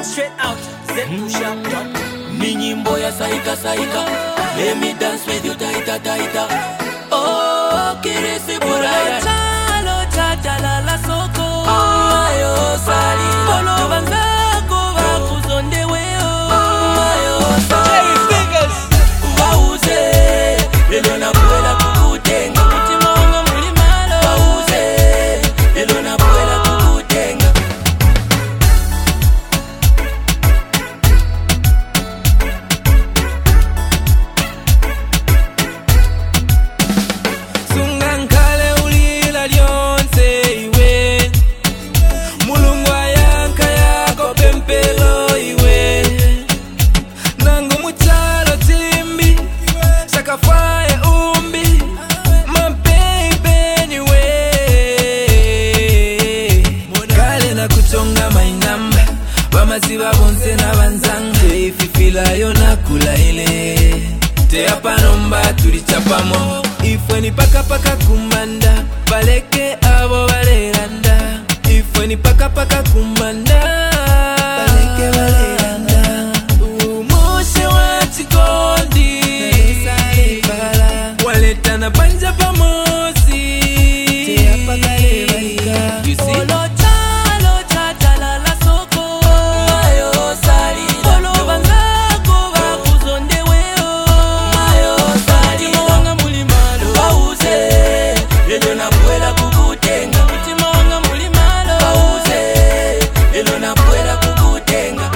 Straight out, zpushup.com. Ni nyimbo ya saika saika. Let me dance with you taita taita. Oh, kirisi buraya. Chalo chachala la soko. Mayo sali. Bolo banzako bakuzonde weo. Mayo sali. Wauze. Lelo na kuela kukutenga. Mutima wanga muli malo. Wauze. Lelo na kuela kukutenga. Sungankale ulila lyonse iwe. Mulungu ayanka yako pempelo iwe. Nangu muchalo timbi. Shakafaye umbi. My baby niwe. Kale na kuchonga mainamba. Bamaziba bonse na banzanga. Ififila yona kula ile. Te hapa nomba tulichapamo. Ifwe ni paka paka kumanda. Baleke abo baleranda. Ifwe ni paka paka kumanda. Baleke baleranda. Umoshe wa chikondi. Waleta na banja pamosi. Te hapa kale balika. You see? Olo chalo chachala la soko. Mayo sali. Bolo banzako bakuzonde weo. Mayo sali. Mutima wanga muli malo. Wauze. Lelo na kuela kukutenga. Mutima wanga muli malo. Wauze. Lelo na kuela kukutenga.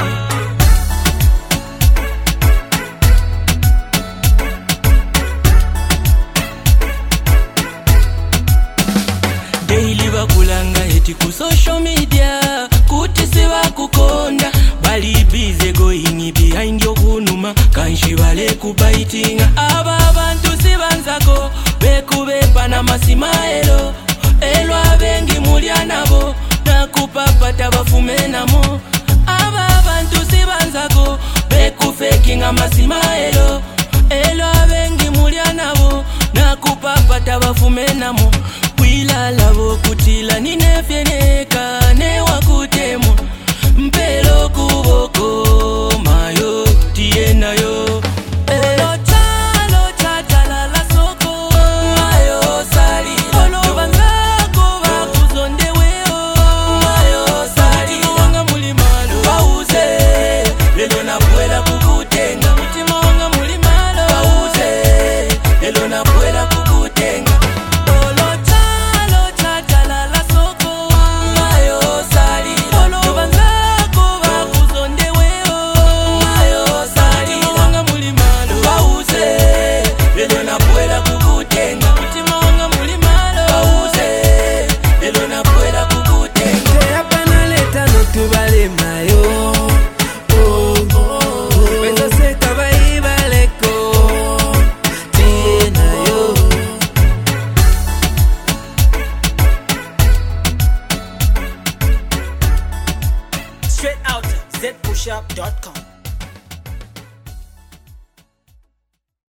Daily bakulanga eti ku social media kuti sibakukonda bali busy going behind your kunuma kanshi bale kubaitinga aba abantu sibanzako bekubepa na masimaelo elwa bengi mulya nabo nakupapata bafume namo aba abantu sibanzako bekufekinga masimaelo elwa bengi mulya nabo nakupapata bafume namo kwilala bokutila ninefyeneka newakutemo mpelo kuboko mayo tienayo. Olo chalo chachala la soko. Mayo sali. Bolo banzako bakuzonde weo. Mayo sali. Mutima wanga muli malo. Wauze. Lelo na kuela kukutenga. Mutima wanga muli malo. Wauze. Lelo na kuela kukutenga. Olo chalo chachala la soko. Mayo sali. Bolo banzako bakuzonde weo. Mayo sali. Mutima wanga muli malo. Wauze. Lelo na kuela kukutenga. Mutima wanga muli malo. Wauze. Lelo na kuela kukutenga. Te hapa naleta notubale mayo. Pesa seka baibaleko. Tienayo. Straight out zpushup.com.